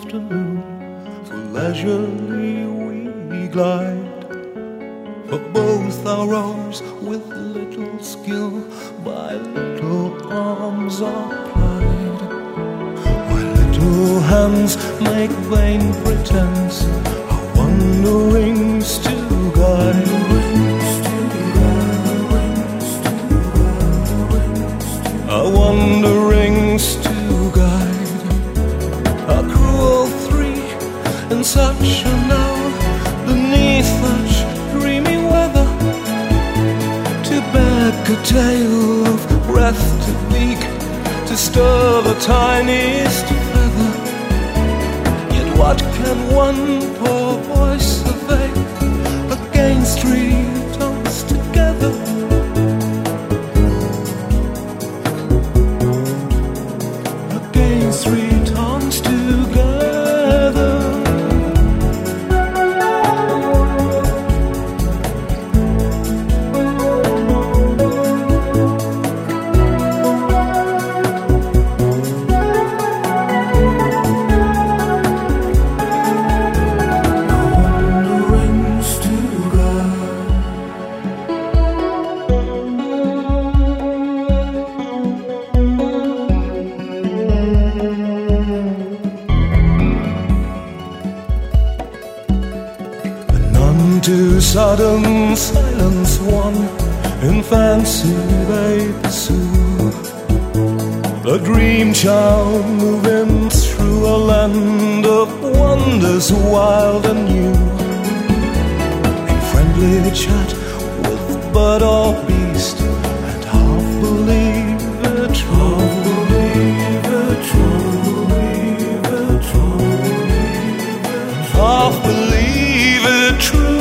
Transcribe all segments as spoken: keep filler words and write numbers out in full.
afternoon, for leisurely we glide. For both our rowers with little skill, by little arms are plied, while little hands make vain pretense, our wanderings to guide. Our wanderings to guide. Our cruel three in such an hour, beneath such dreamy weather, to beg a tale of breath to beak, to stir the tiniest feather. Yet what can one poor voice avail against three tongues together? Against three tongues together. To sudden silence one in fancy they pursue, a dream child moving through a land of wonders wild and new. In friendly chat with bird or beast, and half believe it, half believe it, half believe it true.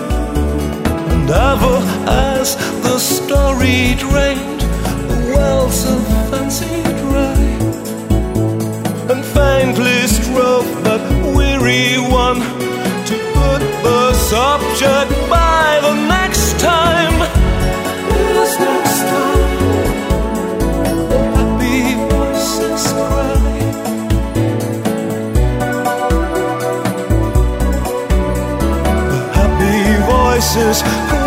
Ever as the story drained the wells of fancy dry, and faintly strove that weary one to put the subject by the next time. This next time, happy voices cry. The happy voices cry.